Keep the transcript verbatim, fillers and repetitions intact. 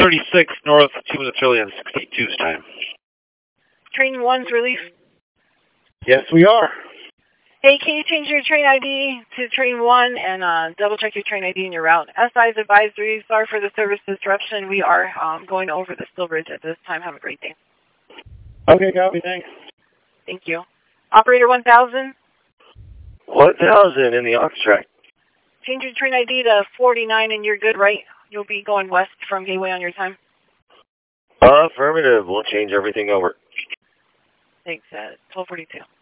thirty-six north, two minutes early on sixty-two's time. Train one's released. Yes, we are. Hey, can you change your train I D to train one and uh, double check your train I D and your route? S I's advisory, sorry for the service disruption. We are um, going over the Steel Bridge at this time. Have a great day. Okay, copy, thanks. Thank you. Operator one thousand. one thousand in the aux track. Change your train I D to forty-nine and you're good, right? You'll be going west from Gateway on your time. Affirmative. We'll change everything over. Thanks, at twelve forty-two.